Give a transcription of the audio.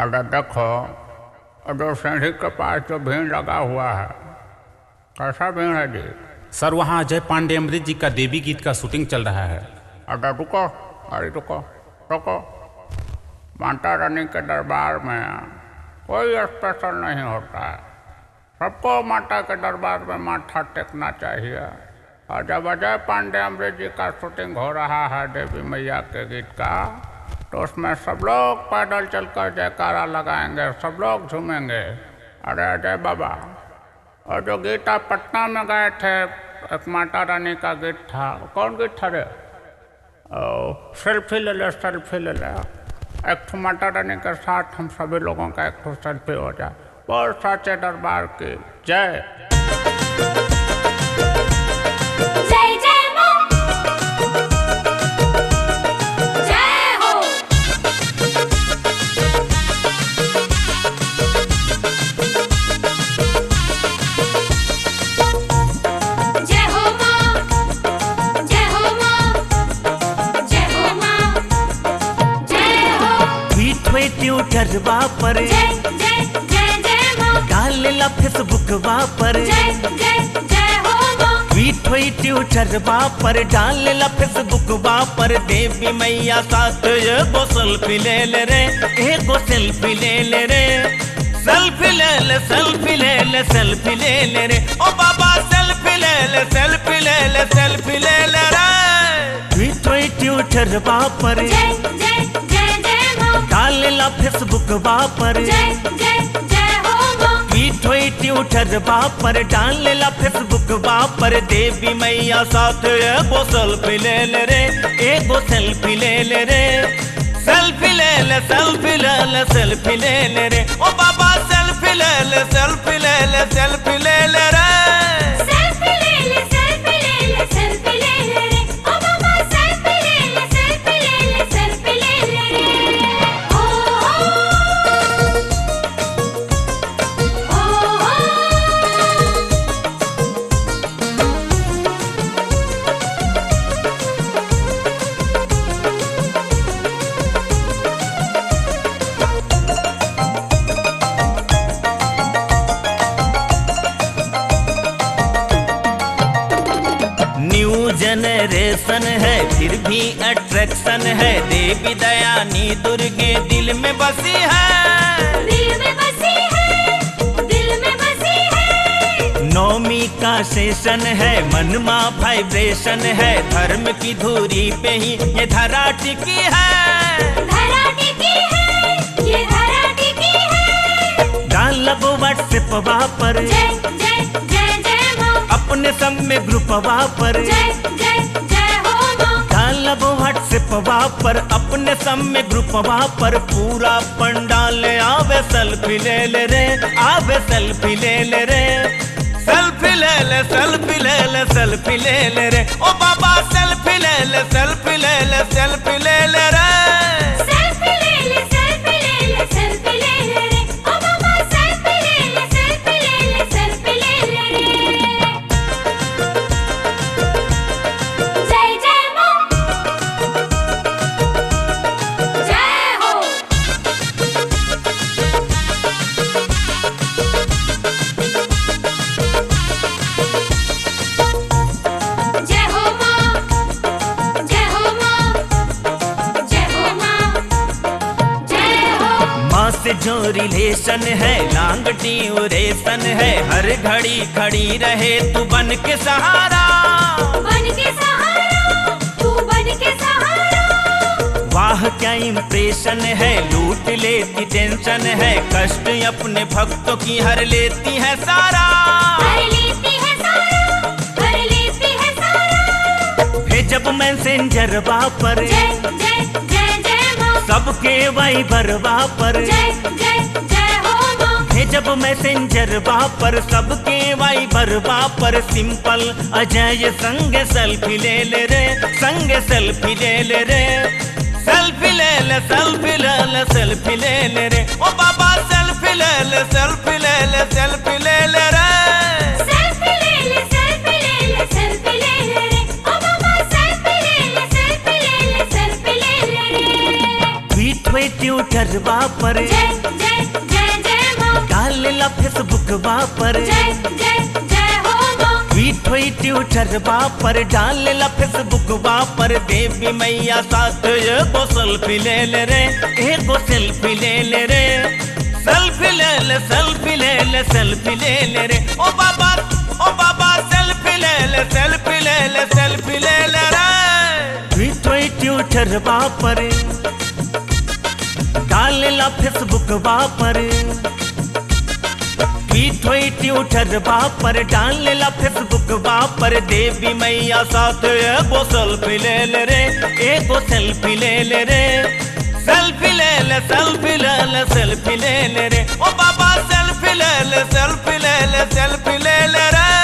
अरे देखो जो सीढ़ी के पास जो भीड़ लगा हुआ है, कैसा भीड़ है जी? सर वहाँ अजय पांडे अमृत जी का देवी गीत का शूटिंग चल रहा है। अरे रुको, अरे रुको रुको, माता रानी के दरबार में कोई स्पेशल नहीं होता है। सबको माता के दरबार में माथा टेकना चाहिए। और जब अजय पांडे अमृत जी का शूटिंग हो रहा है देवी मैया के गीत का, तो उसमें सब लोग पैदल चलकर जयकारा लगाएंगे, सब लोग झूमेंगे। अरे अजय बाबा, और जो गीत आप पटना में गए थे, एक माता रानी का गीत था, कौन गीत था रे? सेल्फी ले ले, सेल्फी ले ले। एक ठो माता रानी के साथ हम सभी लोगों का एक ठो सेल्फी हो जाए। बोल साचे दरबार की जय। जय जय मां, जय हो, जय हो मां, जय हो मां, जय हो मां, जय हो। ट्विटर पर जय जय जय जय मां, डालेला फेसबुक पर जय जय जय हो मां। ट्विटर पर डालेला फेसबुक पर देवी मैया साथ एगो सेल्फी ले ले रे, एगो सेल्फी ले ले रे, सेल्फी ले ले, सेल्फी ले ले, सेल्फी ले ले रे, ओ बाबा सेल्फी ले ले, सेल्फी ले ले, सेल्फी ले ले रे। ट्विटर पर जय जय जय जय मां, डालेला फेसबुक पर जय जय जय हो मां। ट्विटर पर डालेला फेसबुक पर देवी मैया साथ एगो सेल्फी ले ले रे, एगो सेल्फी ले ले रे, सेल्फी ले ले, सेल्फी ले ले, सेल्फी ले ले रे, ओ बाबा सेल्फी ले ले, सेल्फी ले ले, सेल्फी ले ले रे। सेल्फी ले ले, सेल्फी ले ले, सेल्फी ले ले रे, ओ बाबा सेल्फी ले ले, सेल्फी ले ले, सेल्फी ले ले रे। ओ न्यू जनरेशन है फिर भी अट्रैक्शन है, देवी दयानी दुर्गे दिल में बसी है, दिल में बसी है, दिल में बसी है। नौमी का सेशन है, मनमा वाइब्रेशन है, धर्म की धुरी पे ही ये धरा टिकी है, धरा टिकी है, ये धरा टिकी है। डालब व्हाट्सएप पर जय जय जय जय मां, अपने सब में ग्रुप पर जय जय जय हो मां। डालब व्हाट्सएप पर अपने सब में ग्रुप पर पूरा पंडाल आवे सेल्फी ले ले रे, आवे सेल्फी ले ले रे, सेल्फी ले ले, सेल्फी ले ले, सेल्फी ले ले रे, ओ बाबा सेल्फी ले ले, सेल्फी ले ले, सेल्फी ले ले रे। सेल्फी ले ले, सेल्फी ले ले, सेल्फी ले ले रे, ओ बाबा सेल्फी ले ले, सेल्फी ले ले, सेल्फी ले ले रे। जय जय मां, जय हो, जय हो मां, जय हो मां, जय हो मां, जय हो। माँ से जो रिलेशन है लॉन्ग ड्यूरेशन है, हर घड़ी खड़ी रहे तू बन के सहारा, बन के सहारा, तू बन के सहारा। वाह क्या इम्प्रेशन है, लूट लेती टेंशन है, कष्ट अपने भक्तों की हर लेती है सारा, हर लेती है सारा, हर लेती है सारा। भेजब मैसेंजर पर जय जय जय जय मां, सबके वाइबर पर जय जय जय हो मां। भेजब मैसेंजर पर सबके वाइबर पर सिंपल अजय संग सेल्फी ले ले रे, संग सेल्फी ले ले रे, सेल्फी ले ले, सेल्फी ले ले, सेल्फी ले ले रे, ओ बाबा सेल्फी ले ले, सेल्फी ले ले, सेल्फी ले ले रे। सेल्फी ले ले, सेल्फी ले ले, सेल्फी ले ले रे, ओ बाबा सेल्फी ले ले, सेल्फी ले ले, सेल्फी ले ले रे। ट्विटर पर जय ला फेसबुक पर जय जय जय हो माँ ट्वीट हुई ट्विटर पर डाल ला फेसबुक पर देवी मैया साथ एगो सेल्फी ले ले रे एगो सेल्फी ले ले रे सेल्फी ले ले सेल्फी ले ले सेल्फी ले ले रे ओ बाबा सेल्फी ले ले सेल्फी ले ले सेल्फी ले ले रे ट्वीट हुई ट्विटर पर डाल ला फेसबुक पर ट्वीट हुई ट्विटर पर डाल ला फेसबुक पर देवी मैया साथ एगो सेल्फी ले ले रे एगो सेल्फी ले ले रे सेल्फी ले ले सेल्फी ले ले सेल्फी ले ले रे ओ बाबा सेल्फी ले ले सेल्फी ले ले सेल्फी ले ले रे